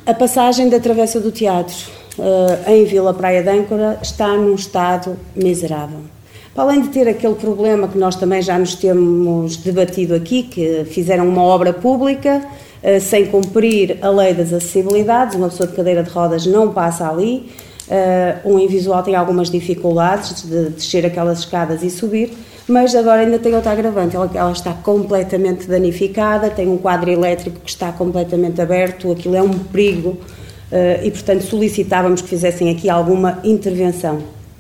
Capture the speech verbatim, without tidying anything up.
A passagem da Travessa do Teatro uh, em Vila Praia de Âncora está num estado miserável. Para além de ter aquele problema que nós também já nos temos debatido aqui, que fizeram uma obra pública uh, sem cumprir a lei das acessibilidades, uma pessoa de cadeira de rodas não passa ali, uh, um invisual tem algumas dificuldades de descer aquelas escadas e subir, mas agora ainda tem outra agravante, ela, ela está completamente danificada, tem um quadro elétrico que está completamente aberto, aquilo é um perigo uh, e, portanto, solicitávamos que fizessem aqui alguma intervenção.